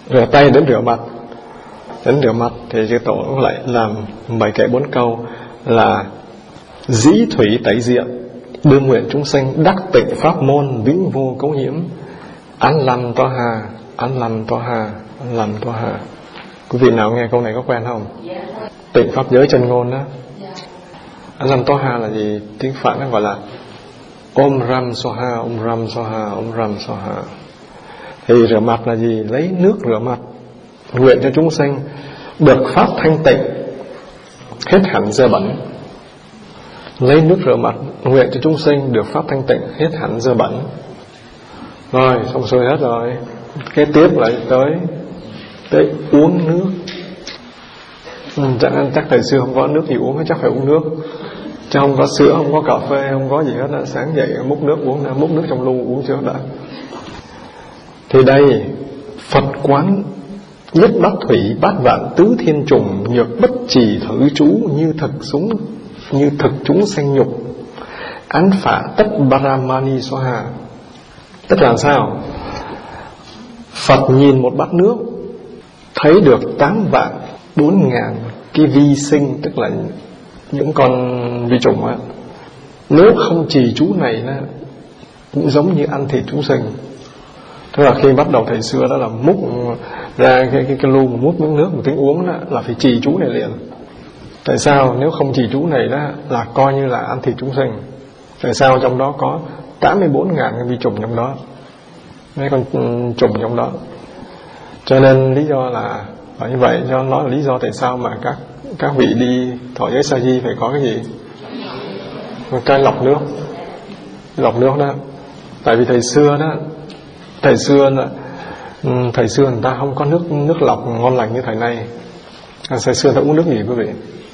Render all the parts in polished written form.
Rửa tay đến rửa mặt. Đến rửa mặt thì chư Tổ lại làm 7 kệ 4 câu là: dĩ thủy tẩy diện, đương nguyện chúng sanh đắc tịnh pháp môn, vĩnh vô cấu nhiễm. An lành toa hà, an lành toa hà, an lành toa hà. Quý vị nào nghe câu này có quen không? Tịnh pháp giới chân ngôn đó. An lành toa hà là gì? Tiếng Phạn nó gọi là Om Ram Soha, Om Ram Soha, Om Ram Soha. Thì rửa mặt là gì? Lấy nước rửa mặt, nguyện cho chúng sanh được pháp thanh tịnh, hết hẳn dơ bẩn. Lấy nước rửa mặt, nguyện cho chúng sanh được pháp thanh tịnh, hết hẳn dơ bẩn. Rồi, xong xuôi hết rồi. Kế tiếp lại tới uống nước. Chắc thời xưa không có nước gì uống, chắc phải uống nước. Chứ không có sữa, không có cà phê, không có gì hết. Sáng dậy múc nước uống, múc nước trong lu uống trước đã. Thì đây, Phật quán nhất bát thủy bát vạn tứ thiên trùng, nhược bất trì thử chú, như thực chúng sanh nhục, án phả tất Baramani Soha. Tức là sao? Phật nhìn một bát nước, thấy được 8.400.000 cái vi sinh, tức là những con vi trùng á. Nếu không trì chú này nó cũng giống như ăn thịt chúng sinh. Tức là khi bắt đầu thời xưa đó là múc ra cái lu mà múc miếng nước một tiếng uống đó, là phải trì chú này liền. Tại sao? Nếu không trì chú này đó là coi như là ăn thịt chúng sinh. Tại sao? Trong đó có 84.000 cái vi trùng trong đó, mấy con trùng trong đó. Cho nên lý do là như vậy. Cho nó là lý do tại sao mà các vị đi thọ giới sa di phải có cái gì? Một cái lọc nước. Lọc nước đó. Tại vì thời xưa người ta không có nước lọc ngon lành như thời nay. Thời xưa ta uống nước gì quý vị?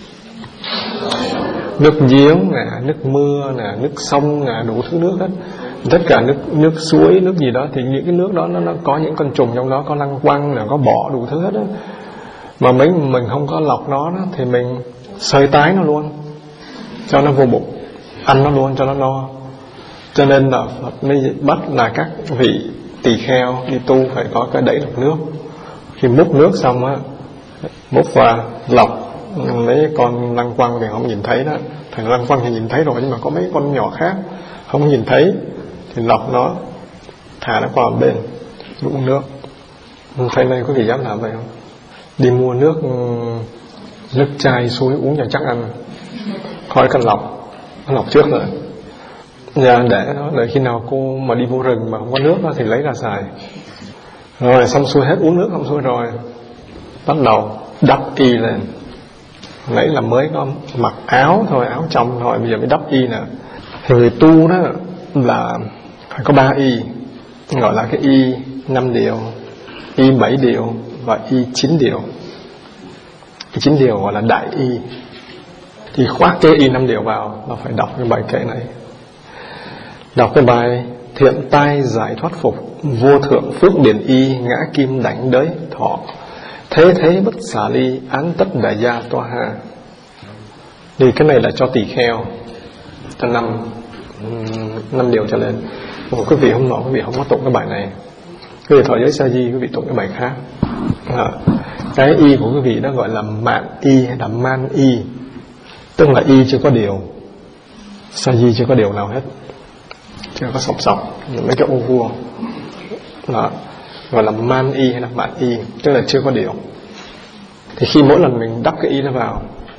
Nước giếng nè, nước mưa nè, nước sông nè, đủ thứ nước hết. Tất cả nước suối, nước gì đó, thì những cái nước đó nó có những con trùng trong đó, có lăng quăng nè, có bọ đủ thứ hết đó. Mà mình không có lọc nó đó, thì mình sơi tái nó luôn, cho nó vô bụng, ăn nó luôn cho nó no. Cho nên là Phật mới bắt là các vị tỳ kheo đi tu phải có cái đẩy lọc nước. Khi múc nước xong á, múc vào lọc mấy con lăng quăng thì không nhìn thấy đó. Thằng lăng quăng thì nhìn thấy rồi, nhưng mà có mấy con nhỏ khác không nhìn thấy, thì lọc nó, thả nó qua một bên, uống nước. Thế này có gì dám làm vậy không? Đi mua nước chai suối uống cho chắc ăn, khỏi cần lọc, nó lọc trước rồi. Để khi nào cô mà đi vô rừng mà không có nước đó, thì lấy ra xài. Rồi xong xuôi hết, uống nước xong xuôi rồi, bắt đầu đắp y lên. Nãy là mới có mặc áo thôi, áo trong thôi, bây giờ mới đắp y nè. Thì người tu đó là phải có 3 y, gọi là cái y 5 điều, y 7 điều và y 9 điều. Y 9 điều gọi là đại y. Thì khoác cái y 5 điều vào là phải đọc cái bài kệ này. Đọc cái bài: thiện tai giải thoát phục, vô thượng phước điển y, ngã kim đảnh đới thọ, thế bất xả ly, án tất đại gia toa hà. Thì cái này là cho tỳ kheo, cho 5 điều trở lên. Một quý vị hôm nọ quý vị không có tụng cái bài này, quý vị thọ giới sa di quý vị tụng cái bài khác. Cái y của quý vị đó gọi là mạn y hay là man y, tức là y chưa có điều, sa di chưa có điều nào hết, chưa có sọc mấy cái ô vuông đó, gọi là man y hay là mạn y, tức là chưa có điều. Thì khi mỗi lần mình đắp cái y nó vào,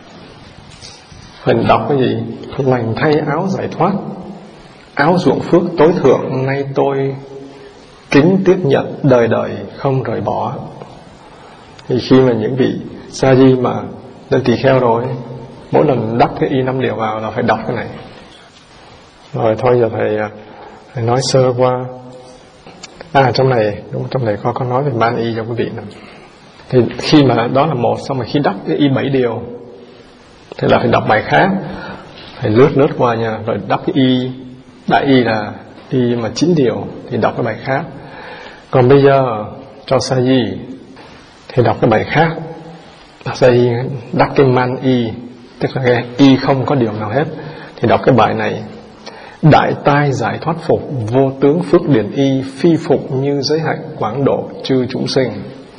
mình đọc cái gì? Lành thay áo giải thoát, áo ruộng phước tối thượng, nay tôi kính tiếp nhận, đời đời không rời bỏ. Thì khi mà những vị sa di mà lên tỳ kheo rồi, mỗi lần đắp cái y 5 điều vào là phải đọc cái này. Rồi thôi giờ thầy nói sơ qua. Trong này có nói về man y cho quý vị nữa. Thì khi mà đó là một, xong rồi khi đắp cái y 7 điều thì là phải đọc bài khác, phải lướt qua nha. Rồi đắp cái y đại y là y mà 9 điều thì đọc cái bài khác. Còn bây giờ cho sa di thì đọc cái bài khác. Sa di đắp cái man y, tức là cái y không có điều nào hết, thì đọc cái bài này: đại tai giải thoát phục, vô tướng phước điển y, phi phục như giới hạnh quảng độ chư chúng sinh.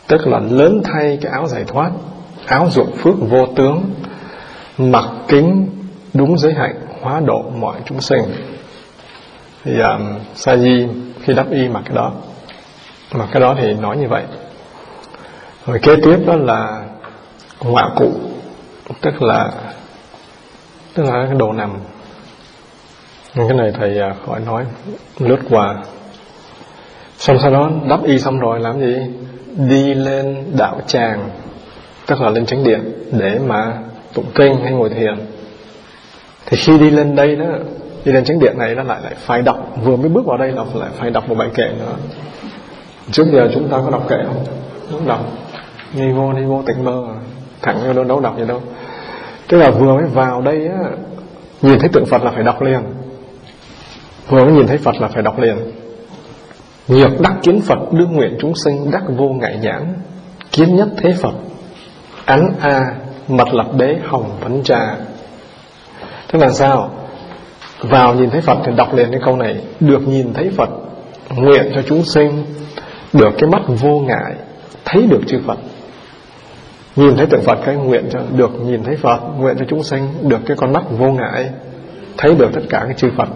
tức là lớn thay cái áo giải thoát, áo dụng phước vô tướng, mặc kính đúng giới hạnh, hóa độ mọi chúng sinh. Thì Sa Di khi đắp y mặc cái đó thì nói như vậy. Rồi kế tiếp đó là ngọa cụ, tức là cái đồ nằm. Nhưng cái này thầy khỏi nói, lướt qua. Xong sau đó đắp y xong rồi làm gì? Đi lên đạo tràng, tức là lên chánh điện để mà tụng kinh hay ngồi thiền. Thì khi đi lên đây đó, đi lên chánh điện này nó lại phải đọc, vừa mới bước vào đây là lại phải đọc một bài kệ nữa. Trước giờ chúng ta có đọc kệ không? Không đọc. Đi vô tịnh mơ, thẳng vô đâu đọc gì đâu. Tức là vừa mới vào đây á, nhìn thấy tượng Phật là phải đọc liền. Vừa mới nhìn thấy Phật là phải đọc liền. Nhược đắc kiến Phật, đương nguyện chúng sinh đắc vô ngại nhãn, kiến nhất thế Phật, ắn a mật lập đế hồng vấn trà. Tức là sao? Vào nhìn thấy Phật thì đọc liền cái câu này: được nhìn thấy Phật, nguyện cho chúng sinh được cái mắt vô ngại, thấy được chư Phật. Nhìn thấy tượng Phật cái nguyện cho được nhìn thấy Phật, nguyện cho chúng sinh được cái con mắt vô ngại, thấy được tất cả cái chư Phật.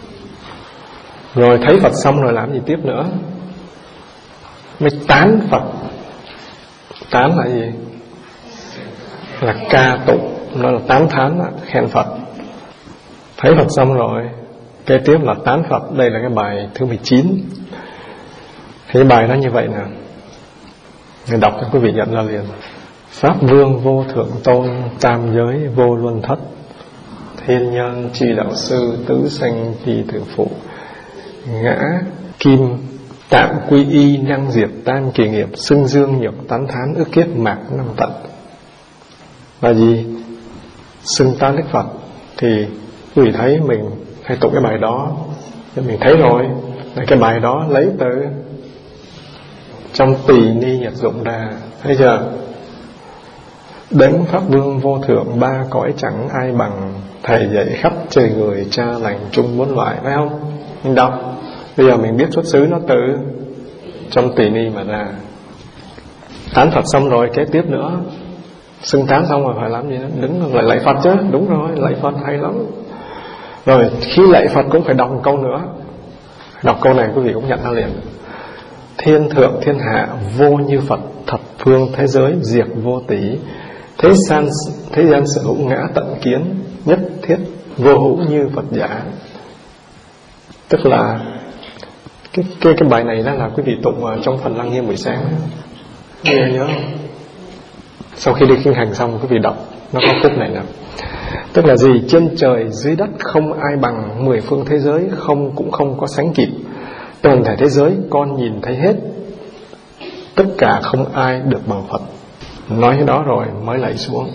Rồi thấy Phật xong rồi làm gì tiếp nữa? Mới tán Phật. Tán là gì? Là ca tụng, nó là tán thán, khen Phật. Thấy Phật xong rồi, kế tiếp là tán Phật. Đây là cái bài thứ 19. Thì cái bài nó như vậy nè, người đọc cho quý vị nhận ra liền: Pháp vương vô thượng tôn, tam giới vô luân thất, thiên nhân chi đạo sư, tứ sanh chi thượng phụ, ngã kim tạm quy y, năng diệt tam kỳ nghiệp, xưng dương nhược tán thán, ức kiếp mạc năm tận. Là gì? Xưng tán Đức Phật. Thì quý vị thấy mình hay tụng cái bài đó, mình thấy rồi, cái bài đó lấy từ trong Tỳ Ni Nhật Dụng ra. Thấy chưa? Đấng Pháp Vương vô thượng, ba cõi chẳng ai bằng, thầy dạy khắp trời người, cha lành chung bốn loại. Phải không? Mình đọc, bây giờ mình biết xuất xứ nó từ trong Tỳ Ni mà ra. Tán Phật xong rồi, kế tiếp nữa, xưng tán xong rồi phải làm gì nữa? Đứng lại lạy Phật chứ. Đúng rồi, lạy Phật hay lắm. Rồi khi lạy Phật cũng phải đọc một câu nữa. Đọc câu này quý vị cũng nhận ra liền: thiên thượng thiên hạ vô như Phật, thập phương thế giới diệt vô tỷ, thế gian sở hữu ngã tận kiến, nhất thiết vô hữu như Phật giả. Tức là cái bài này đó là quý vị tụng trong phần Lăng Nghiêm buổi sáng. Nhớ không? Sau khi đi kinh hành xong quý vị đọc, nó có khúc này nè. Tức là gì? Trên trời dưới đất không ai bằng, mười phương thế giới cũng không có sánh kịp. Toàn thể thế giới con nhìn thấy hết, tất cả không ai được bằng Phật. Nói cái đó rồi mới lạy xuống.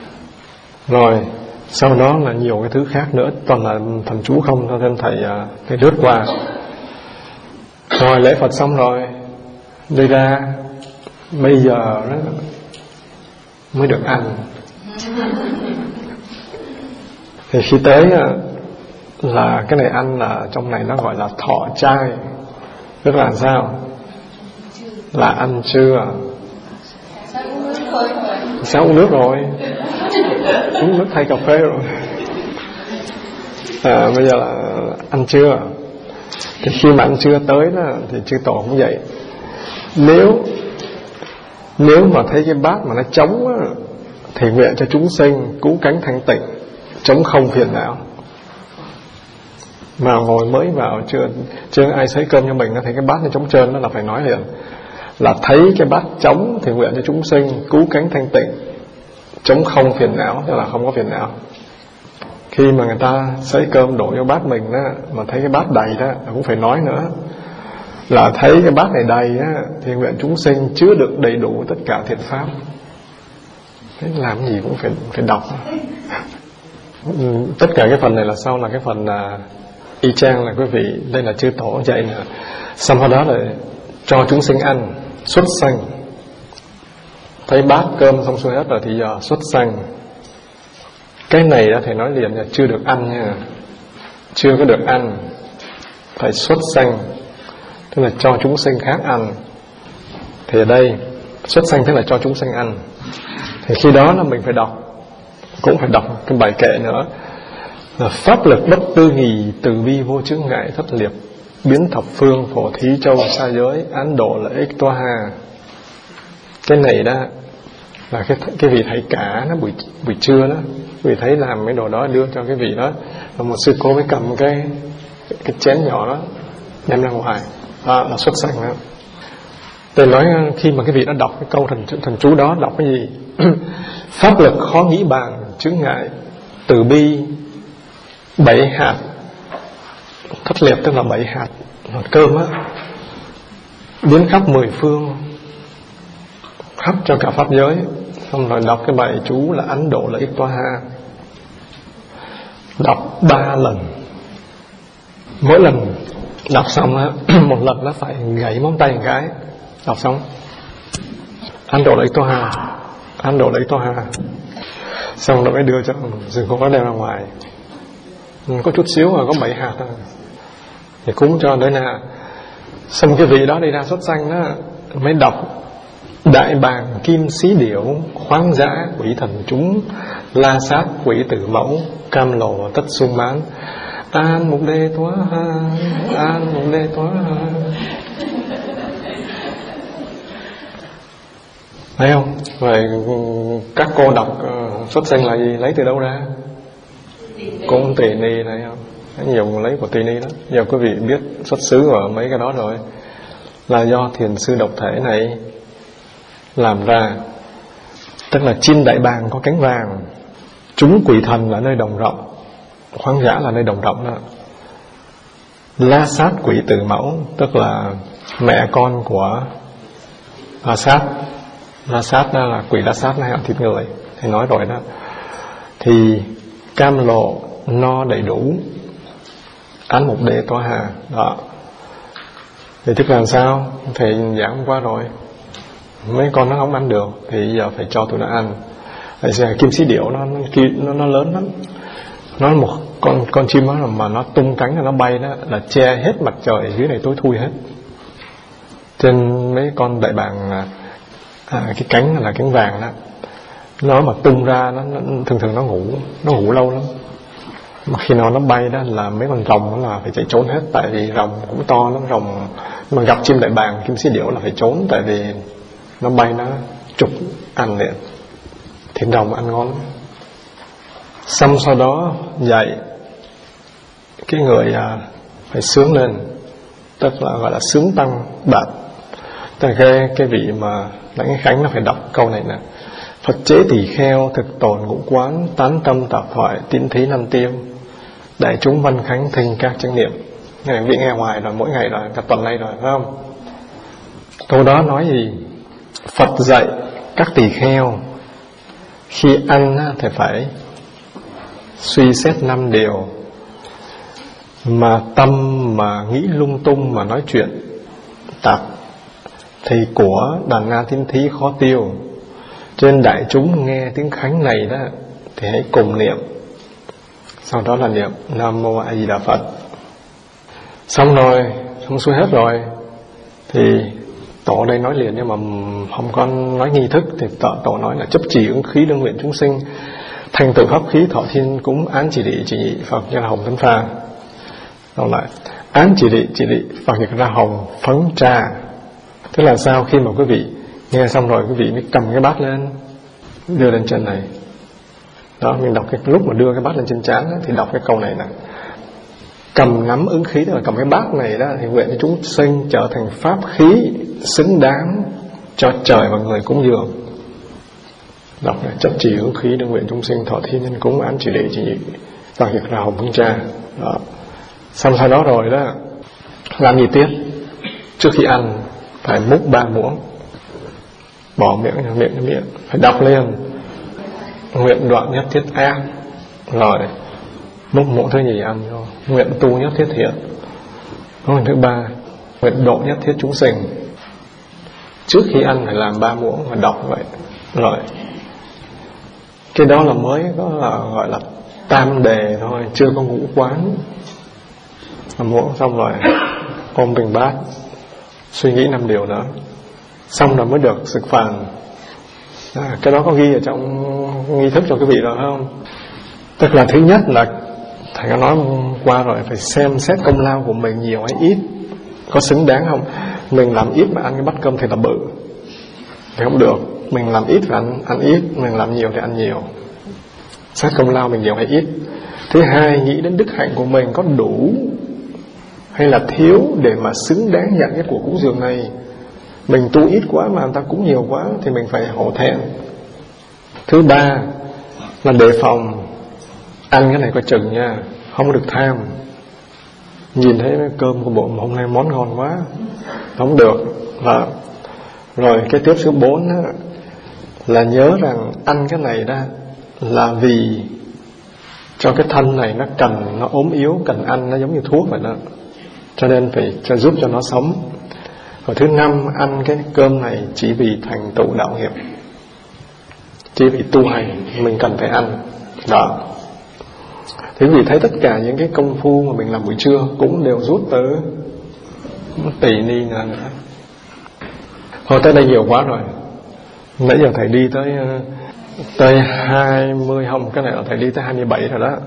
Rồi sau đó là nhiều cái thứ khác nữa, toàn là thần chú không, cho nên thầy lướt qua. Rồi lễ Phật xong rồi, đi ra, bây giờ đó mới được ăn. Thì khi tới là cái này ăn là trong này nó gọi là thọ trai. Tức là sao? Là ăn trưa. Sao uống nước rồi? Uống nước thay cà phê rồi. Bây giờ là ăn trưa. Thì khi mà ăn trưa tới đó, thì chư tổ cũng vậy. Nếu mà thấy cái bát mà nó trống á, thì nguyện cho chúng sinh cứu cánh thanh tịnh, trống không phiền não. Mà ngồi mới vào chưa ai xấy cơm cho mình, nó thấy cái bát nó trống trơn, nó là phải nói liền là thấy cái bát trống thì nguyện cho chúng sinh cứu cánh thanh tịnh, trống không phiền não, tức là không có phiền não. Khi mà người ta xấy cơm đổ vô bát mình đó, mà thấy cái bát đầy đó, cũng phải nói nữa là thấy cái bát này đầy á, thì nguyện chúng sinh chứa đựng đầy đủ tất cả thiện pháp. Thế làm gì cũng phải đọc. Tất cả cái phần này là sau là cái phần y chang là quý vị, đây là chư tổ dạy nè. Xong đó là cho chúng sinh ăn, xuất sanh. Thấy bát cơm xong xuôi hết rồi thì giờ xuất sanh. Cái này đó thầy nói liền là chưa được ăn nha, chưa có được ăn, phải xuất sanh, tức là cho chúng sinh khác ăn. Thì ở đây Xuất sanh tức là cho chúng sanh ăn. Thì khi đó là mình phải đọc, cũng phải đọc cái bài kệ nữa là pháp lực bất tư nghì, từ bi vô chướng ngại thất liệt, biến thập phương phổ thí châu xa giới, án độ lợi ích toa hà. Cái này đó là cái vị thầy cả nó buổi trưa đó, vì thấy làm mấy đồ đó đưa cho cái vị đó, và một sư cô mới cầm cái chén nhỏ đó đem ra ngoài, đó là xuất sanh đó. Tôi nói khi mà cái vị đó đọc cái câu thần chú đó, đọc cái gì? Pháp lực khó nghĩ bàn, chướng ngại, từ bi 7 hạt, thất liệt tức là 7 hạt cơm á, biến khắp 10 phương, khắp cho cả pháp giới. Xong rồi đọc cái bài chú là Ấn Độ Lợi Ích Toa Ha, đọc 3 lần. Mỗi lần đọc xong á, một lần nó phải gãy móng tay một cái. Đọc xong Ấn Độ Lợi Ích Toa Ha, Ấn Độ Lợi Ích Toa Ha, xong rồi mới đưa cho rừng cô nó đem ra ngoài. Có chút xíu mà có 7 hạt thôi, thì cúng cho đấy nè. Xong cái vị đó đi ra xuất sanh đó mới đọc đại bàng kim xí điểu, khoáng dã quỷ thần chúng, la sát quỷ tử mẫu, cam lồ tất sung mãn, an mục đê toá ha, an mục đê toá ha. Thấy không? Vậy các cô đọc xuất sanh là gì? Lấy từ đâu ra? Cũng tỳ ni này không? Nhiều người lấy của tỳ ni đó. Nhiều quý vị biết xuất xứ ở mấy cái đó rồi, là do thiền sư độc thể này làm ra. Tức là chim đại bàng có cánh vàng, chúng quỷ thần là nơi đồng rộng, khoáng dã là nơi đồng rộng đó. La sát quỷ tử mẫu tức là mẹ con của La Sát. La Sát đó là quỷ La Sát nó ăn thịt người, thì nói rồi đó. Thì cam lộ no đầy đủ, án mục đê toa hà đó. Thì tức là sao? Thầy giảng hôm qua rồi, mấy con nó không ăn được thì giờ phải cho tụi nó ăn. Tại vì kim xí điểu nó lớn lắm, nó một con chim đó mà nó tung cánh là nó bay đó, là che hết mặt trời dưới này tối thui hết. Trên mấy con đại bàng cái cánh là cánh vàng đó, nó mà tung ra nó thường nó ngủ lâu lắm. Mà khi nào nó bay đó là mấy con rồng đó là phải chạy trốn hết, tại vì rồng cũng to lắm. Rồng mà gặp chim đại bàng kim xí điểu là phải trốn, tại vì nó bay nó trục ăn liền. Thịt rồng ăn ngon lắm. Xong sau đó dạy cái người phải sướng lên, tức là gọi là sướng tăng bạt. Tức là cái vị mà lãnh cái khánh nó phải đọc câu này nè: Phật chế tỳ kheo, thực tồn ngũ quán, tán tâm tạp thoại, tín thí năm tiêu, đại chúng văn khánh thinh các chánh niệm. Nghe vị nghe ngoài rồi, mỗi ngày rồi, cả tuần nay rồi, phải không? Câu đó nói gì? Phật dạy các tỳ kheo khi ăn thì phải suy xét 5 điều, mà tâm mà nghĩ lung tung mà nói chuyện tạp thì của đàn na tín thí khó tiêu. Trên đại chúng nghe tiếng khánh này đó thì hãy cùng niệm, sau đó là niệm Nam Mô A Di Đà Phật. Xong rồi, xong xuôi hết rồi thì tổ đây nói liền, nhưng mà không có nói nghi thức. Thì tổ nói là chấp trì ứng khí đương nguyện chúng sinh, thành tựu pháp khí thọ thiên cúng, án chỉ địa chỉ nhị Phật như là hồng tấn pha. Rồi lại án chỉ địa Phật như ra hồng phấn trà. Tức là sao? Khi mà quý vị nghe xong rồi, quý vị mới cầm cái bát lên, đưa lên trên này đó. Mình đọc cái lúc mà đưa cái bát lên trên trán đó, thì đọc cái câu này nè: cầm nắm ứng khí, tức là cầm cái bát này đó, thì nguyện cho chúng sinh trở thành pháp khí xứng đáng cho trời và người cúng dường. Đọc này: chấp trì ứng khí đương nguyện chúng sinh thọ thiên nhân cúng, án chỉ địa chỉ nhị Phật việc ra hồng phấn trà đó. Xong sau đó rồi đó, làm gì tiếp? Trước khi ăn phải múc 3 muỗng, bỏ miệng phải đọc lên: nguyện đoạn nhất thiết ác, rồi múc muỗng thứ nhì ăn vô: nguyện tu nhất thiết thiện. Nguyện thứ 3: nguyện độ nhất thiết chúng sinh. Trước khi ăn phải làm 3 muỗng và đọc vậy. Rồi cái đó là mới có là gọi là tam đề thôi, chưa có ngũ quán. Làm muỗng xong rồi ôm bình bát, suy nghĩ 5 điều nữa. xong rồi mới được xực phàn. Cái đó có ghi ở trong nghi thức cho quý vị rồi không? Tức là thứ nhất là thầy có nói qua rồi, phải xem xét công lao của mình nhiều hay ít, có xứng đáng không. Mình làm ít mà ăn cái bát cơm thì là bự thì không được. Mình làm ít phải ăn ít, mình làm nhiều thì ăn nhiều. Xét công lao mình nhiều hay ít. Thứ hai, nghĩ đến đức hạnh của mình có đủ hay là thiếu để mà xứng đáng nhận cái của cúng dường này. Mình tu ít quá mà người ta cúng nhiều quá thì mình phải hổ thẹn. Thứ ba là đề phòng, ăn cái này coi chừng nha, không được tham. Nhìn thấy cái cơm của bộ hôm nay món ngon quá, không được. Rồi cái tiếp số 4 đó, là nhớ rằng ăn cái này đó là vì cho cái thân này nó cần, nó ốm yếu, cần ăn, nó giống như thuốc vậy đó, cho nên phải giúp cho nó sống. Rồi thứ 5, ăn cái cơm này chỉ vì thành tựu đạo nghiệp, chỉ vì tu hành mình cần phải ăn đó. Thì quý vị thấy tất cả những cái công phu mà mình làm buổi trưa cũng đều rút tới tỳ ni nữa. Thôi tới đây nhiều quá rồi. Nãy giờ thầy đi tới 20 không, cái này là thầy đi tới 27 rồi đó.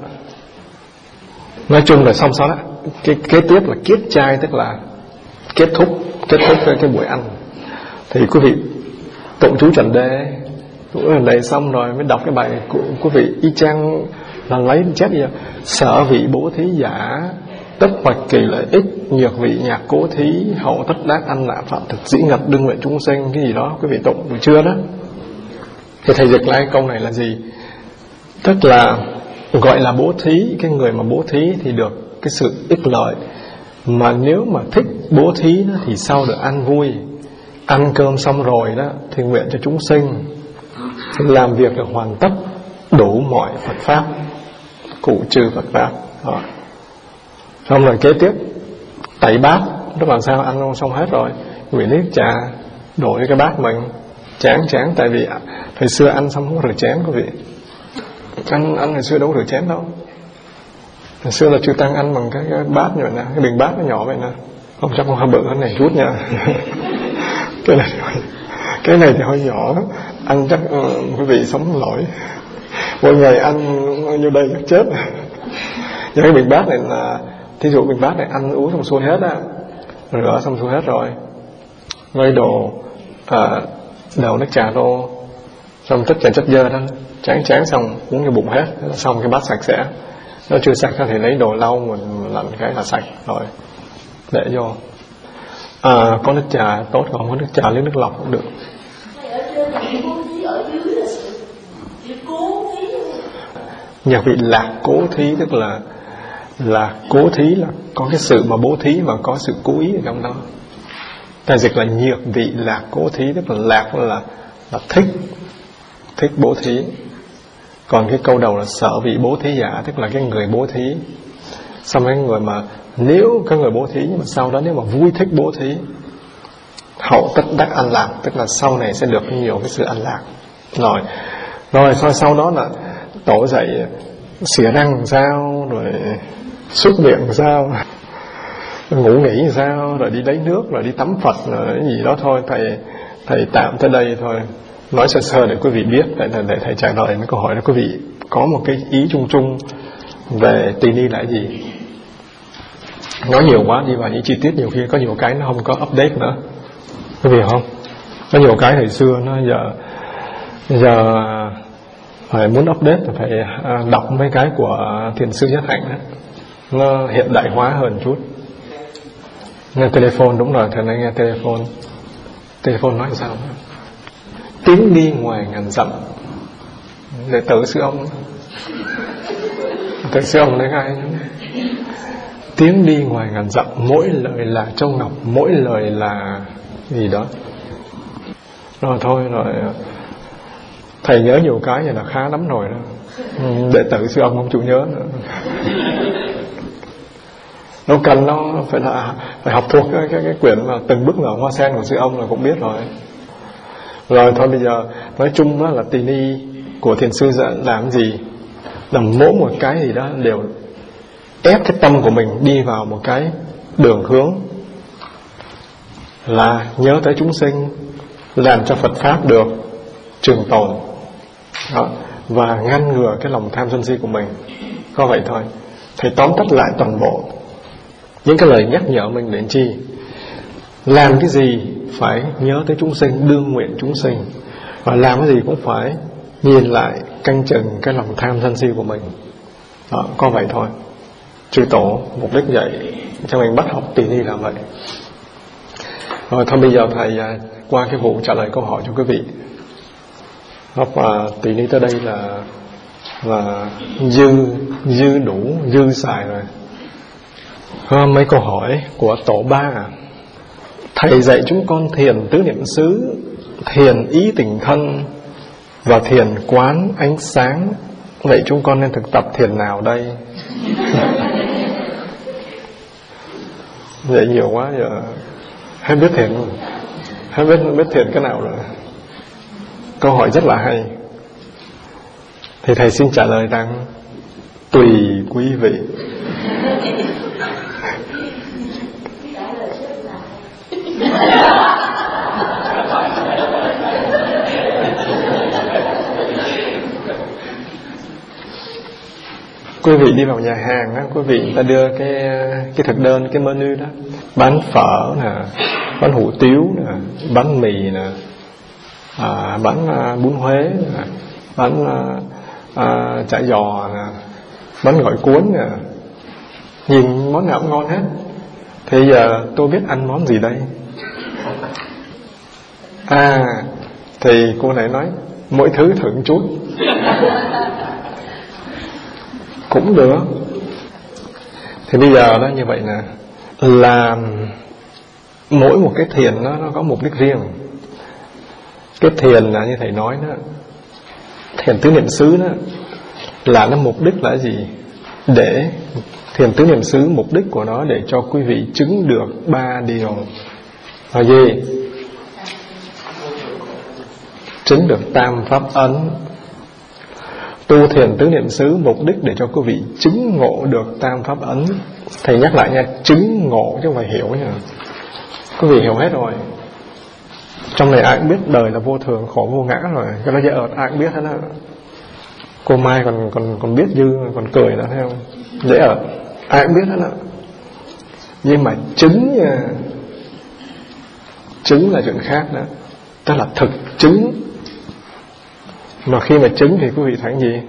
Nói chung là xong đó. Cái kế tiếp là kiết chay, tức là kết thúc cái buổi ăn. Thì quý vị tụng chú Trần Đề xong rồi mới đọc cái bài của quý vị y chang là lấy chép gì vậy? Sở vị bố thí giả, tất hoạch kỳ lợi ích, nhược vị nhạc cố thí, hậu tất đắc ăn lạ phạm thực dĩ ngật đương nguyện chúng sinh, cái gì đó quý vị tụng buổi trưa đó. Thì thầy dịch lại câu này là gì? Tức là gọi là bố thí, cái người mà bố thí thì được cái sự ích lợi. Mà nếu mà thích bố thí đó, thì sau được ăn vui. Ăn cơm xong rồi đó thì nguyện cho chúng sinh, làm việc được hoàn tất đủ mọi Phật pháp, cụ trừ Phật pháp đó. Xong rồi kế tiếp tẩy bát, tức là sao ăn xong hết rồi quý vị nước trà đổ cái bát mình chén. Tại vì thời xưa ăn xong không rửa chén quý vị. Ăn ngày xưa đâu có rửa chén đâu. Hồi xưa là chư tăng ăn bằng cái bát như vậy nè, cái bình bát nó nhỏ vậy nè. Không, chắc không hơi bự hơn này chút nha. Cái này thì hơi nhỏ, ăn chắc quý vị sống nổi. Mỗi ngày ăn như đây chắc chết. Nhưng cái bình bát này là, thí dụ bình bát này ăn uống xong xuôi hết á, rửa xong xuôi hết rồi, ngơi đồ đầu nước trà vô, xong tất cả chất dơ đó chán xong uống cái bụng hết, xong cái bát sạch sẽ. Nó chưa sạch thì lấy đồ lau mình làm cái là sạch rồi để vô. Có nước trà tốt, còn không có nước trà lấy nước lọc cũng được. Nhạc vị lạc cố thí, tức là cố thí là có cái sự mà bố thí và có sự cố ý ở trong đó. Ta dịch là nhược vị lạc cố thí, tức là lạc là thích bố thí. Còn cái câu đầu là sở vị bố thí giả, tức là cái người bố thí. Xong cái người mà nếu cái người bố thí, nhưng mà sau đó nếu mà vui thích bố thí, hậu tất đắc an lạc, tức là sau này sẽ được nhiều cái sự an lạc. Rồi sau đó là tổ dậy xỉa răng sao, rồi xúc miệng sao, ngủ nghỉ sao, rồi đi lấy nước, rồi đi tắm Phật, rồi cái gì đó thôi. Thầy tạm tới đây thôi, nói sơ để quý vị biết, để thầy trả lời mấy câu hỏi đó. Quý vị có một cái ý chung về tỳ ni là gì? Nói nhiều quá đi vào những chi tiết, nhiều khi có nhiều cái nó không có update nữa, quý vị hiểu không? Có nhiều cái thời xưa nó giờ phải muốn update thì phải đọc mấy cái của Thiền sư Nhất Hạnh đó. Nó hiện đại hóa hơn chút. Nghe telephone, đúng rồi, thầy này nghe telephone nói sao đó. Tiếng đi ngoài ngàn dặm, để tử sư ông đấy ai tiếng đi ngoài ngàn dặm, mỗi lời là châu ngọc, mỗi lời là gì đó. Rồi thôi, rồi thầy nhớ nhiều cái vậy là khá lắm rồi đó. Đệ tử sư ông không chịu nhớ nữa. Đâu cần, nó phải học thuộc cái quyển mà từng bước ngờ hoa sen của sư ông là cũng biết rồi. Rồi thôi bây giờ nói chung đó là tỳ ni của thiền sư làm gì, là mỗi một cái gì đó đều ép cái tâm của mình đi vào một cái đường hướng là nhớ tới chúng sinh, làm cho Phật Pháp được trường tồn đó, và ngăn ngừa cái lòng tham sân si của mình. Có vậy thôi. Thầy tóm tắt lại toàn bộ những cái lời nhắc nhở mình đến chi. Làm cái gì phải nhớ tới chúng sinh, đương nguyện chúng sinh, và làm cái gì cũng phải nhìn lại, canh chừng cái lòng tham sân si của mình đó, có vậy thôi. Chư Tổ mục đích vậy cho mình bắt học tỳ ni làm vậy. Rồi thôi bây giờ thầy qua cái vụ trả lời câu hỏi cho quý vị. Học tỳ ni tới đây là dư đủ, dư xài rồi. Mấy câu hỏi của tổ 3. Thầy dạy chúng con thiền tứ niệm xứ, thiền ý tình thân và thiền quán ánh sáng. Vậy chúng con nên thực tập thiền nào đây? Vậy nhiều quá giờ hết biết thiền, hết biết thiền cái nào rồi. Câu hỏi rất là hay. Thì thầy xin trả lời rằng tùy quý vị. Quý vị đi vào nhà hàng á, quý vị người ta đưa cái thực đơn, cái menu đó, bán phở nè, bán hủ tiếu nè, bán mì nè, bán bún Huế nè, bán chả giò nè, bán gỏi cuốn nè, nhìn món nào cũng ngon hết. Thế giờ tôi biết ăn món gì đây? Thì cô này nói mỗi thứ thử một chút cũng được. Thì bây giờ đó như vậy nè, là mỗi một cái thiền nó có mục đích riêng. Cái thiền là như thầy nói đó, thiền tứ niệm xứ đó, là nó mục đích là gì? Để thiền tứ niệm xứ, mục đích của nó để cho quý vị chứng được 3 điều. Là gì? Chứng được tam pháp ấn. Tu thiền tứ niệm xứ mục đích để cho quý vị chứng ngộ được tam pháp ấn. Thầy nhắc lại nha, chứng ngộ chứ không phải hiểu nha. Quý vị hiểu hết rồi. Trong này ai cũng biết đời là vô thường, khổ vô ngã rồi. Cái đó dễ ợt, ai cũng biết hết đó. Cô Mai còn biết dư, còn cười nữa thấy không? Dễ ợt, ai cũng biết hết đó. Nhưng mà chứng nha, chứng là chuyện khác đó. Tức là thực chứng. Mà khi mà chứng thì quý vị thành gì?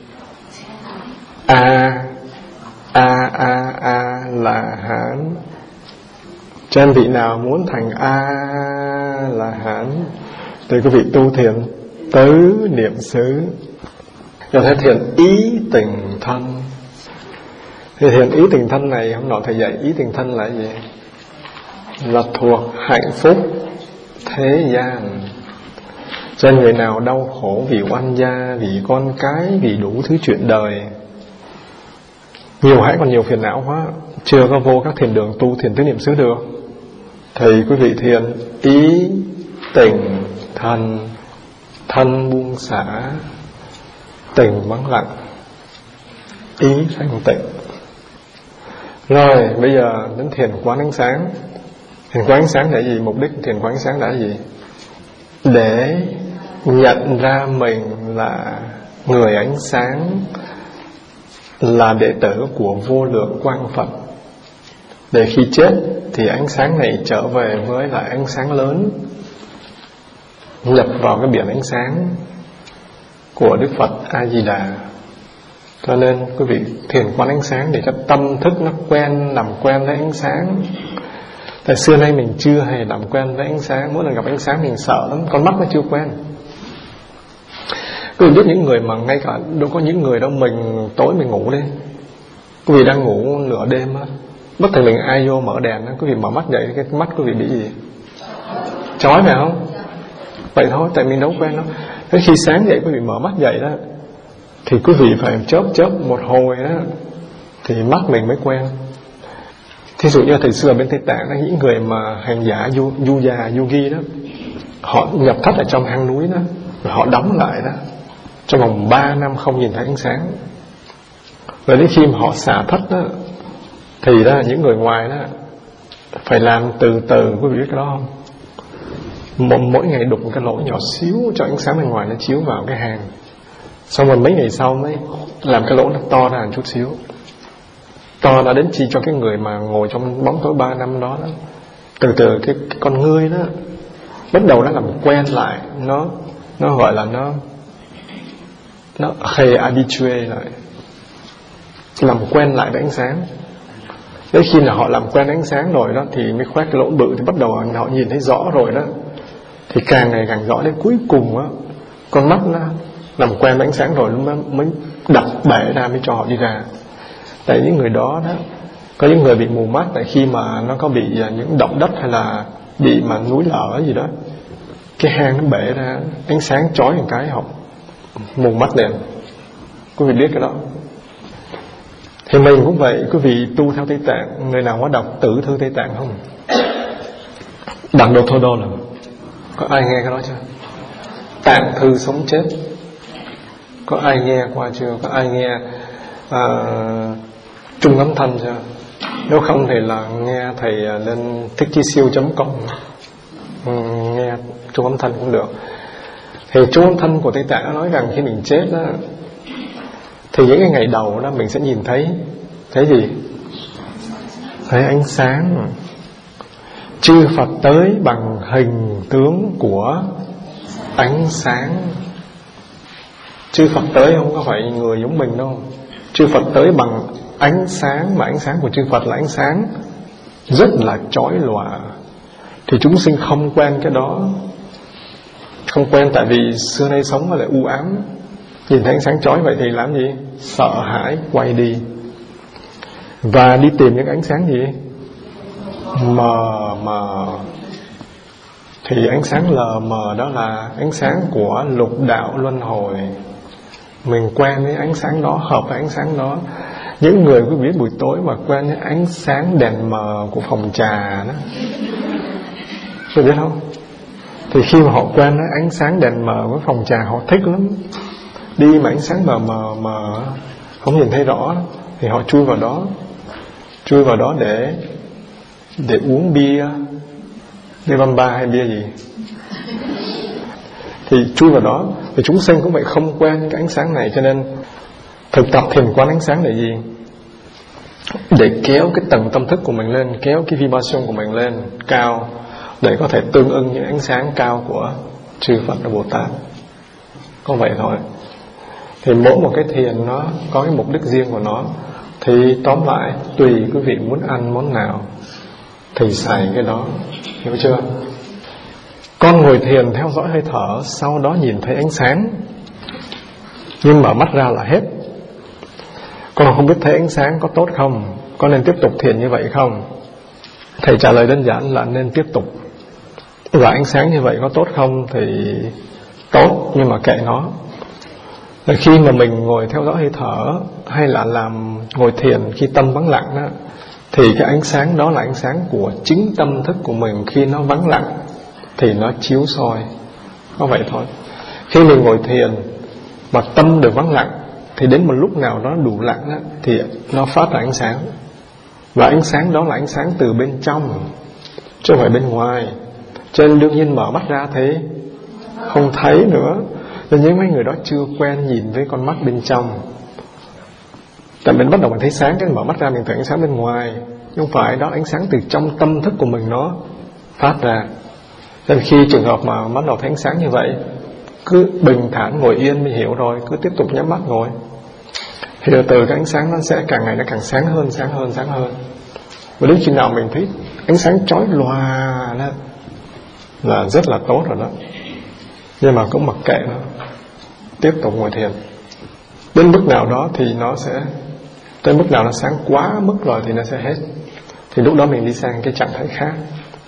La hán. Cho nên vị nào muốn thành la hán thì quý vị tu thiền tứ niệm xứ. Rồi thế thiền ý tình thân. Thì thiền ý tình thân này, hôm nọ thầy dạy ý tình thân là gì? Là thuộc hạnh phúc thế gian. Cho nên người nào đau khổ vì oan gia, vì con cái, vì đủ thứ chuyện đời, nhiều hãy còn nhiều phiền não quá, chưa có vô các thiền đường tu thiền tứ niệm xứ được, thì quý vị thiền ý tình thân. Thân buông xả, tình vắng lặng, ý thanh tịnh. Rồi bây giờ đến thiền quán ánh sáng. Thiền quán ánh sáng là gì? Mục đích thiền quán ánh sáng là gì? Để nhận ra mình là người ánh sáng, là đệ tử của vô lượng quang Phật, để khi chết thì ánh sáng này trở về với lại ánh sáng lớn, nhập vào cái biển ánh sáng của Đức Phật A Di Đà. Cho nên quý vị thiền quán ánh sáng để cho tâm thức nó quen, làm quen với ánh sáng. Tại xưa nay mình chưa hề làm quen với ánh sáng. Mỗi lần gặp ánh sáng mình sợ lắm, con mắt nó chưa quen. Quý vị biết những người mà ngay cả đâu có những người đâu, mình tối mình ngủ đi, quý vị đang ngủ nửa đêm á, bất thình lình ai vô mở đèn á, quý vị mở mắt dậy, cái mắt quý vị bị gì? Chói phải không? Vậy thôi, tại mình đâu quen đâu. Thế khi sáng dậy quý vị mở mắt dậy đó, thì quý vị phải chớp một hồi đó, thì mắt mình mới quen. Thí dụ như thời xưa bên Tây Tạng đó, những người mà hành giả du già, yogi đó, họ nhập thất ở trong hang núi đó, rồi họ đóng lại đó, trong vòng 3 năm không nhìn thấy ánh sáng. Rồi đến khi mà họ xả thất đó, thì đó những người ngoài đó phải làm từ từ, quý vị biết cái đó không? Mỗi ngày đục một cái lỗ nhỏ xíu cho ánh sáng bên ngoài nó chiếu vào cái hang. Xong rồi mấy ngày sau mới làm cái lỗ nó to ra một chút xíu, to ra đến chi cho cái người mà ngồi trong bóng tối 3 năm đó, từ từ cái con ngươi đó bắt đầu nó làm quen lại, nó gọi là nó habitué lại, làm quen lại với ánh sáng. Đến khi nào họ làm quen ánh sáng rồi đó thì mới khoét cái lỗ bự, thì bắt đầu họ nhìn thấy rõ rồi đó, thì càng ngày càng rõ, đến cuối cùng á con mắt nó làm quen với ánh sáng rồi nó mới đập bể ra, mới cho họ đi ra. Tại những người đó có những người bị mù mắt, tại khi mà nó có bị những động đất hay là bị mà núi lở gì đó, cái hang nó bể ra, ánh sáng chói một cái họ mù mắt liền. Quý vị biết cái đó. Thì mình cũng vậy, quý vị tu theo Tây Tạng, người nào có đọc Tử Thư Tây Tạng không? Đặng Đô Thô Đô là có ai nghe cái đó chưa? Tạng thư sống chết, có ai nghe qua chưa? Có ai nghe Trung Âm Thanh chưa? Nếu không thì là nghe thầy lên ThickChiSiêu.com, nghe Trung Âm Thanh cũng được. Thì Trung Âm Thanh của Tây Tạng nói rằng khi mình chết đó, thì những cái ngày đầu đó mình sẽ nhìn thấy gì? Thấy ánh sáng. Chư Phật tới bằng hình tướng của ánh sáng. Chư Phật tới không có phải người giống mình đâu. Chư Phật tới bằng ánh sáng, mà ánh sáng của chư Phật là ánh sáng rất là chói lòa. Thì chúng sinh không quen cái đó, không quen, tại vì xưa nay sống mà lại u ám. Nhìn thấy ánh sáng chói vậy thì làm gì? Sợ hãi, quay đi và đi tìm những ánh sáng gì? Mờ. Thì ánh sáng lờ mờ đó là ánh sáng của lục đạo luân hồi. Mình quen với ánh sáng đó, hợp với ánh sáng đó. Những người quý vị biết buổi tối mà quen với ánh sáng đèn mờ của phòng trà đó, quý vị biết không? Thì khi mà họ quen với ánh sáng đèn mờ của phòng trà, họ thích lắm. Đi mà ánh sáng mờ không nhìn thấy rõ, thì họ chui vào đó để uống bia Bamba hay bia gì, thì chui vào đó. Thì chúng sinh cũng vậy, không quen cái ánh sáng này, cho nên thực tập thiền quán ánh sáng để gì? Để kéo cái tầng tâm thức của mình lên, kéo cái vibration của mình lên cao, để có thể tương ưng những ánh sáng cao của chư Phật và Bồ Tát. Có vậy thôi. Thì mỗi một cái thiền nó có cái mục đích riêng của nó. Thì tóm lại, tùy quý vị muốn ăn món nào thì xài cái đó, hiểu chưa? Con ngồi thiền theo dõi hơi thở, sau đó nhìn thấy ánh sáng, nhưng mở mắt ra là hết. Con không biết thấy ánh sáng có tốt không? Con nên tiếp tục thiền như vậy không? Thầy trả lời đơn giản là nên tiếp tục. Và ánh sáng như vậy có tốt không? Thì tốt, nhưng mà kệ nó. Khi mà mình ngồi theo dõi hơi thở, hay là ngồi thiền khi tâm vắng lặng đó, thì cái ánh sáng đó là ánh sáng của chính tâm thức của mình. Khi nó vắng lặng thì nó chiếu soi. Có vậy thôi. Khi mình ngồi thiền mà tâm được vắng lặng, thì đến một lúc nào đó đủ lặng đó, thì nó phát ra ánh sáng. Và ánh sáng đó là ánh sáng từ bên trong, chứ không phải bên ngoài. Cho nên đương nhiên mở mắt ra thế không thấy nữa. Nên những mấy người đó chưa quen nhìn với con mắt bên trong. Tại mình bắt đầu mình thấy sáng, cái mở mắt ra mình thấy ánh sáng bên ngoài. Nhưng không phải, đó ánh sáng từ trong tâm thức của mình nó phát ra. Nên khi trường hợp mà bắt đầu thấy ánh sáng như vậy, cứ bình thản ngồi yên, mình hiểu rồi, cứ tiếp tục nhắm mắt ngồi. Thì từ cái ánh sáng nó sẽ càng ngày nó càng sáng hơn. Và đến khi nào mình thấy ánh sáng chói lòa đó, là rất là tốt rồi đó. Nhưng mà cũng mặc kệ nó, tiếp tục ngồi thiền. Đến mức nào đó thì nó sẽ, tới mức nào nó sáng quá mức rồi thì nó sẽ hết. Thì lúc đó mình đi sang cái trạng thái khác.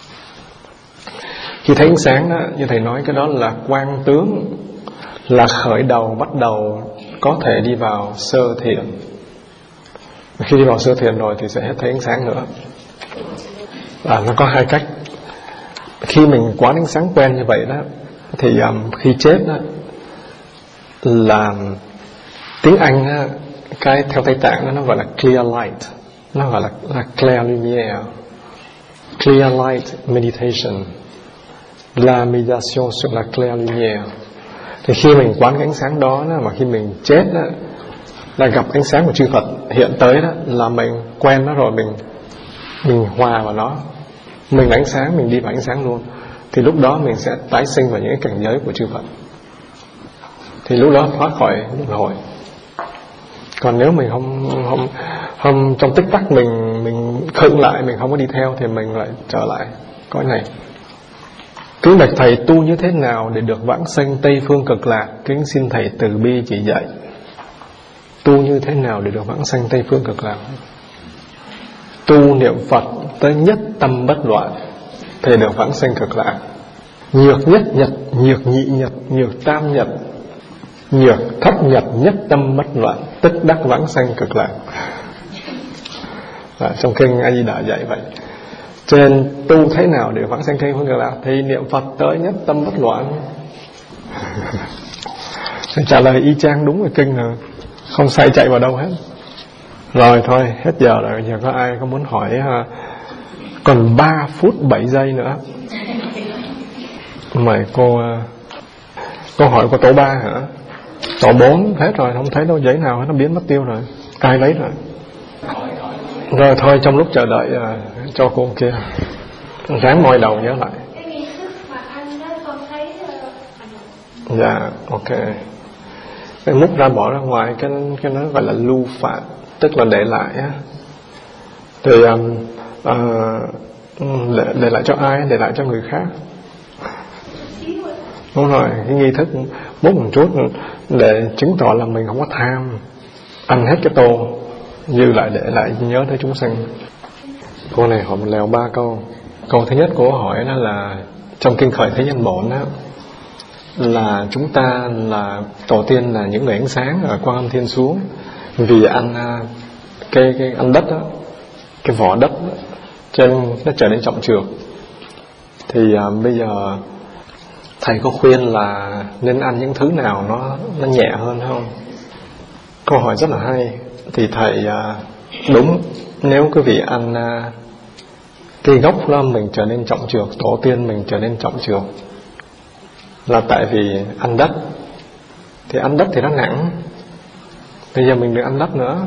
Khi thấy ánh sáng đó, như thầy nói, cái đó là quang tướng, là khởi đầu, bắt đầu có thể đi vào sơ thiền. Khi đi vào sơ thiền rồi thì sẽ hết thấy ánh sáng nữa. Nó có hai cách. Khi mình quán ánh sáng quen như vậy đó, thì khi chết đó, là tiếng Anh đó, cái theo Tây Tạng đó, nó gọi là clear light, nó gọi là clair lumière, clear light meditation. la méditation sur la claire lumière. Thì khi mình quán cái ánh sáng đó, mà khi mình chết đó, là gặp ánh sáng của chư Phật hiện tới đó, là mình quen nó rồi, mình hòa vào nó, mình là ánh sáng, mình đi vào ánh sáng luôn. Thì lúc đó mình sẽ tái sinh vào những cái cảnh giới của chư Phật, thì lúc đó thoát khỏi luân hồi. Còn nếu mình không trong tích tắc mình khựng lại, mình không có đi theo, thì mình lại trở lại cõi này. Kính bạch thầy, tu như thế nào để được vãng sanh Tây phương cực lạc? Kính xin thầy từ bi chỉ dạy. Tu như thế nào để được vãng sanh Tây phương cực lạc? Tu niệm Phật tới nhất tâm bất loạn thì được vãng sanh cực lạc. Nhược nhất nhật, nhược nhị nhật, nhược tam nhật, nhược thất nhật, nhất tâm bất loạn, tức đắc vãng sanh cực lạc. Trong kinh A Di Đà dạy vậy. Cho nên tu thế nào để vãng sanh Tây phương cực lạc? Thì niệm Phật tới nhất tâm bất loạn. Trả lời y chang đúng cái kinh rồi, không sai chạy vào đâu hết. Rồi thôi, hết giờ rồi. Giờ có ai có muốn hỏi? Còn 3 phút 7 giây nữa. Mời cô hỏi của tổ 3 hả? Tổ 4 hết rồi, không thấy đâu giấy nào hết, nó biến mất tiêu rồi. Ai lấy rồi? Rồi thôi, trong lúc chờ đợi cho cô kia ráng moi đầu nhớ lại. Dạ, ok. Cái múc ra bỏ ra ngoài, cái nó gọi là lưu phạm, tức là để lại á. Thì để lại cho ai? Để lại cho người khác. Đúng rồi, cái nghi thức múc một chút để chứng tỏ là mình không có tham, ăn hết cái tô, dư lại để lại nhớ tới chúng sanh. Cô này hỏi một lèo 3 câu. Câu thứ nhất cô hỏi đó là trong kinh Khởi Thế Nhân Bổn đó, là chúng ta là tổ tiên là những người ánh sáng ở Quan Âm Thiên xuống, vì ăn cái ăn đất đó, cái vỏ đất đó, cho nên nó trở nên trọng trược. Thì bây giờ thầy có khuyên là nên ăn những thứ nào nó nhẹ hơn không? Câu hỏi rất là hay. Thì thầy đúng, nếu quý vị ăn cái gốc đó mình trở nên trọng trược, tổ tiên mình trở nên trọng trược, là tại vì ăn đất. Thì ăn đất thì nó nặng. Bây giờ mình đừng ăn đất nữa.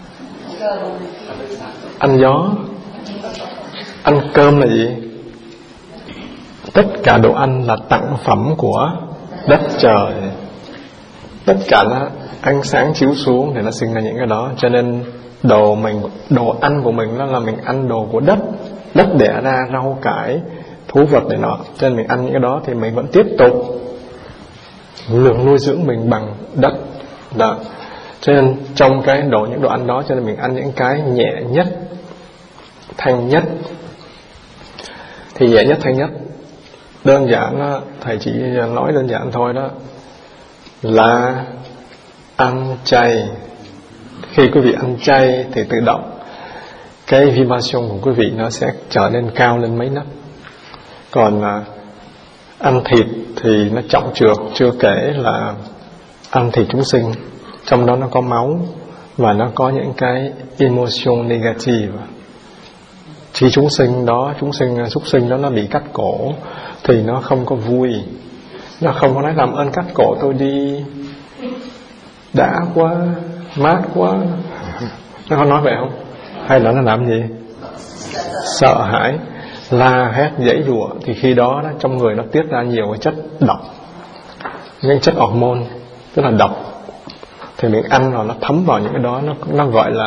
Ăn gió. Ăn cơm là gì? Tất cả đồ ăn là tặng phẩm của đất trời. Tất cả nó ánh sáng chiếu xuống thì nó sinh ra những cái đó. Cho nên đồ ăn của mình đó là mình ăn đồ của đất. Đất đẻ ra rau cải, thú vật này nọ. Cho nên mình ăn những cái đó thì mình vẫn tiếp tục lượng nuôi dưỡng mình bằng đất đó. Cho nên trong những đồ ăn đó, cho nên mình ăn những cái nhẹ nhất, thanh nhất. Thì nhẹ nhất, thanh nhất, đơn giản đó, thầy chỉ nói đơn giản thôi đó, là ăn chay. Khi quý vị ăn chay thì tự động cái vibration của quý vị nó sẽ trở nên cao lên mấy nấc. Còn ăn thịt thì nó trọng trược, chưa kể là ăn thịt chúng sinh, trong đó nó có máu và nó có những cái emotion negative. Khi súc sinh đó nó bị cắt cổ thì nó không có vui, nó không có nói làm ơn cắt cổ tôi đi, đã quá, mát quá. Nó có nói vậy không? Hay là nó làm gì? Sợ hãi, la hét, giãy giụa. Thì khi đó trong người nó tiết ra nhiều cái chất độc, những chất hormone tức là độc. Thì mình ăn rồi nó thấm vào những cái đó, nó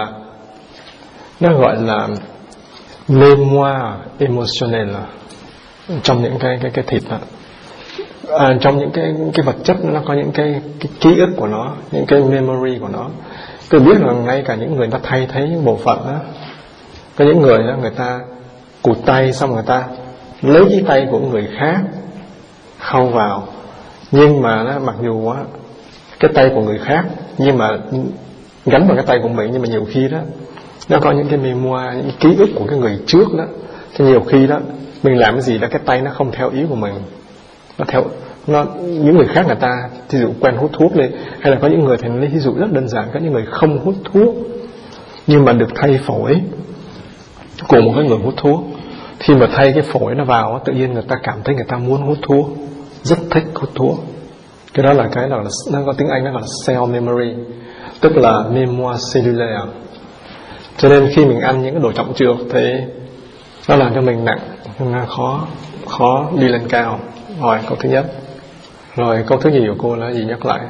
gọi là mémoire émotionnelle trong những cái thịt đó. Trong những cái vật chất nó có những cái ký ức của nó, những cái memory của nó. Tôi biết là ngay cả những người ta thay thế những bộ phận đó, có những người đó, người ta cụt tay xong người ta lấy cái tay của người khác khâu vào, nhưng mà mặc dù cái tay của người khác nhưng mà gắn vào cái tay của mình, nhưng mà nhiều khi đó nó có những cái memoire, những ký ức của cái người trước đó. Thì nhiều khi đó mình làm cái gì đó cái tay nó không theo ý của mình, nó theo những người khác người ta thí dụ quen hút thuốc đi, hay là có những người thì lấy ví dụ rất đơn giản, có những người không hút thuốc nhưng mà được thay phổi của một cái người hút thuốc, khi mà thay cái phổi nó vào, tự nhiên người ta cảm thấy người ta muốn hút thuốc, rất thích hút thuốc. Cái đó là cái là nó có tiếng Anh, nó gọi là cell memory, tức là mémoire cellulaire. Cho nên khi mình ăn những cái đồ trọng trược thì nó làm cho mình nặng, nên khó đi lên cao. Rồi câu thứ nhất. Rồi câu thứ nhì của cô là gì, nhắc lại?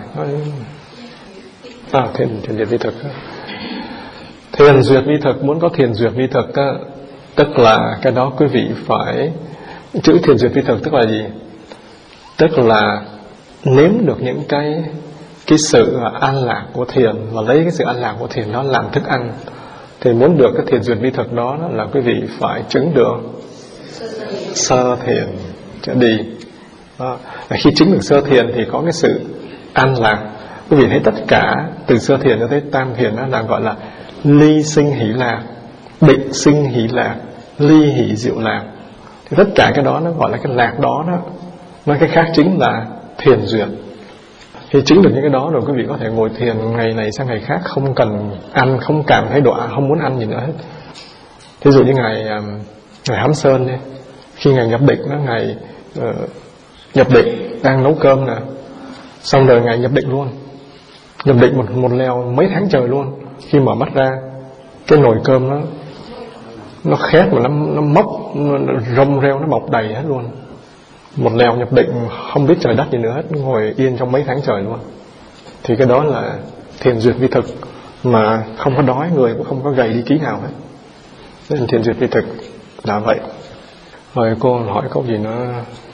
Thiền duyệt vi thực. Thiền duyệt vi thực, muốn có thiền duyệt vi thực á, tức là cái đó quý vị phải, chữ thiền duyệt vi thực tức là gì? Tức là nếm được những cái sự an lạc của thiền, và lấy cái sự an lạc của thiền đó làm thức ăn. Thì muốn được cái thiền duyệt vi thực đó là quý vị phải chứng được sơ thiền trở đi. Khi chứng được sơ thiền thì có cái sự an lạc. Quý vị thấy tất cả từ sơ thiền cho tới tam thiền đó là gọi là ly sinh hỷ lạc, định sinh hỷ lạc, ly hỷ diệu lạc. Thì tất cả cái đó nó gọi là cái lạc đó đó. Nói cái khác chính là thiền duyệt. Khi chứng được những cái đó rồi, quý vị có thể ngồi thiền ngày này sang ngày khác, không cần ăn, không cảm thấy đọa, không muốn ăn gì nữa hết. Thí dụ như ngày Hám Sơn đi, khi ngày nhập định đó, ngày nhập định đang nấu cơm nè, xong rồi ngày nhập định luôn, nhập định một lèo mấy tháng trời luôn. Khi mở mắt ra, cái nồi cơm nó khét mà nó mốc, nó rông rêu, nó mọc đầy hết luôn. Một lèo nhập định không biết trời đất gì nữa hết, ngồi yên trong mấy tháng trời luôn. Thì cái đó là thiền duyệt vi thực, mà không có đói, người cũng không có gầy đi ký nào hết. Nên thiền duyệt vi thực là vậy. Rồi cô hỏi câu gì nữa?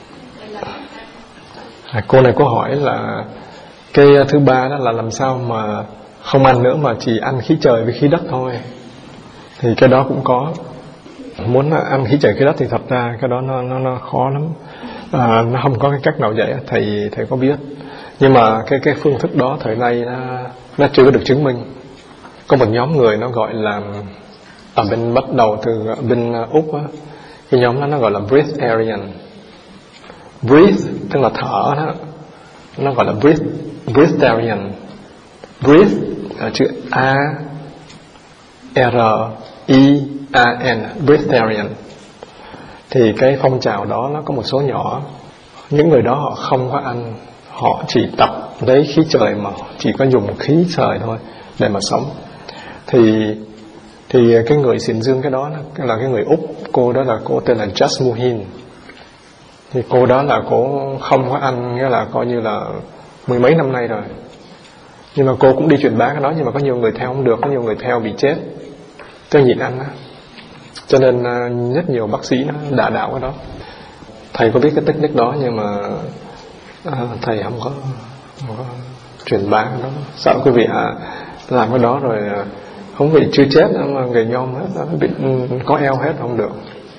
Cô này có hỏi là cái thứ ba đó là làm sao mà không ăn nữa mà chỉ ăn khí trời với khí đất thôi. Thì cái đó cũng có. Muốn ăn khí trời khí đất thì thật ra cái đó nó khó lắm. Nó không có cái cách nào dạy, thầy có biết. Nhưng mà cái phương thức đó thời nay nó chưa có được chứng minh. Có một nhóm người nó gọi là, ở bên bắt đầu từ bên Úc á, cái nhóm đó nó gọi là breatharian. Breathe tức là thở đó, nó gọi là breatharian. Breathe là chữ A R I A N, breatharian. Thì cái phong trào đó nó có một số nhỏ. Những người đó họ không có ăn, họ chỉ tập lấy khí trời, mà chỉ có dùng khí trời thôi để mà sống. Thì cái người xỉn dương cái đó là cái người Úc. Cô đó là cô tên là Just Muhin. Thì cô đó là cô không có ăn, nghĩa là coi như là mười mấy năm nay rồi. Nhưng mà cô cũng đi truyền bá cái đó, nhưng mà có nhiều người theo không được, có nhiều người theo bị chết cho nhịn ăn đó. Cho nên rất nhiều bác sĩ nó đả đạo cái đó. Thầy có biết cái technique đó, nhưng mà thầy không có truyền bá cái đó. Sợ quý vị làm cái đó rồi không bị chưa chết mà gầy nhom hết, bị có eo hết không được.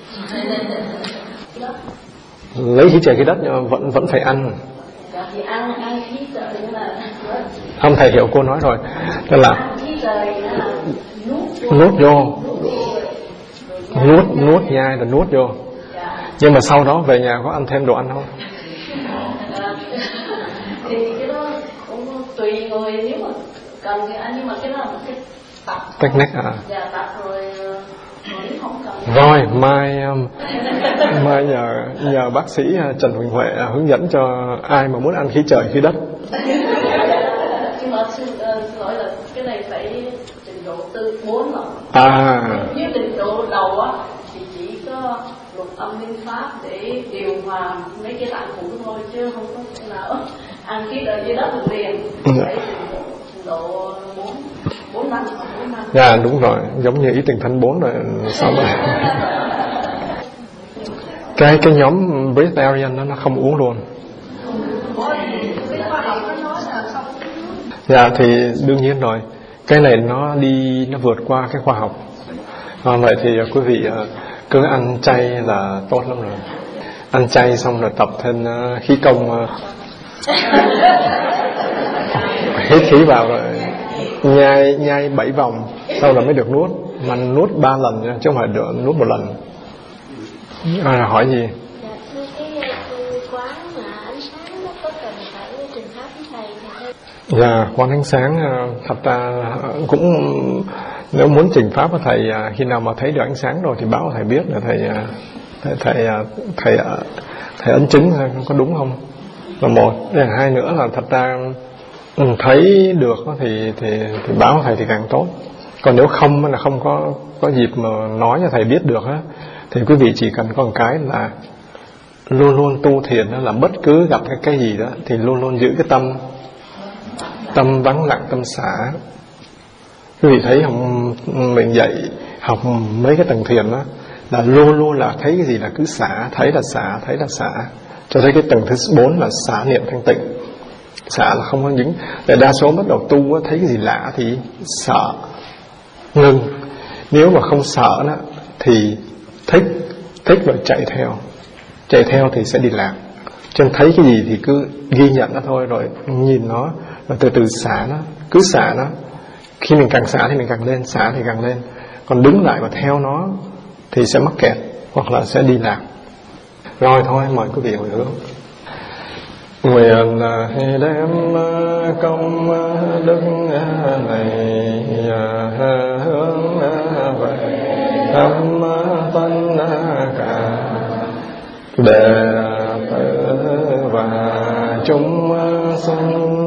Lấy khí trời khí đất nhưng mà vẫn phải ăn. Không, thầy hiểu cô nói rồi. Tức là nuốt vô, nuốt nhai rồi nuốt vô. Nhưng mà sau đó về nhà có ăn thêm đồ ăn không? Thì cái đó cũng tùy người, nếu mà cần thì ăn, nhưng mà cái đó là một cái tập technique dạ, tập rồi nếu không cần. Rồi mai nhờ bác sĩ Trần Huỳnh Huệ hướng dẫn cho ai mà muốn ăn khí trời khí đất. Nhưng mà xin lỗi là cái này phải trình độ từ 4 mà. Nếu trình độ đầu á thì chỉ có lục âm linh pháp để điều hòa mấy cái tạng phụ thôi, chứ không có thể nào ăn khí trời dưới đất được liền. Phải trình độ 4 năm. Dạ đúng rồi, giống như ý tình thân 4 rồi sao vậy? Cái nhóm breatharian nó không uống luôn. Dạ thì đương nhiên rồi, cái này nó vượt qua cái khoa học. Vậy thì quý vị cứ ăn chay là tốt lắm rồi. Ăn chay xong rồi tập thêm khí công, hít khí vào rồi nhai 7 vòng sau là mới được nuốt. Mà nuốt 3 lần nha, chứ không phải được nuốt 1 lần. Hỏi gì? Dạ, quán ánh sáng thật ra cũng, nếu muốn trình pháp với thầy, khi nào mà thấy được ánh sáng rồi thì báo thầy biết, là thầy thầy ấn chứng có đúng không là một. Hai nữa là thật ra thấy được thì báo thầy thì càng tốt. Còn nếu không là không có dịp mà nói cho thầy biết được á, thì quý vị chỉ cần có một cái là luôn luôn tu thiền đó, là bất cứ gặp cái gì đó thì luôn luôn giữ cái tâm vắng lặng, tâm xả. Quý vị thấy không, mình dạy học mấy cái tầng thiền đó là luôn luôn là thấy cái gì là cứ xả, thấy là xả, thấy là xả, cho thấy cái tầng thứ 4 là xả niệm thanh tịnh. Xả là không có dính. Để đa số bắt đầu tu thấy cái gì lạ thì sợ, ngưng. Nếu mà không sợ đó thì thích rồi chạy theo thì sẽ đi lạc. Cho nên thấy cái gì thì cứ ghi nhận nó thôi, rồi nhìn nó, rồi từ từ xả nó, cứ xả nó. Khi mình càng xả thì mình càng lên, xả thì càng lên. Còn đứng lại và theo nó thì sẽ mắc kẹt hoặc là sẽ đi lạc. Rồi thôi, mời quý vị hồi hướng. Nguyện đem công đức này hướng về khắp tất cả đệ tử và chúng sinh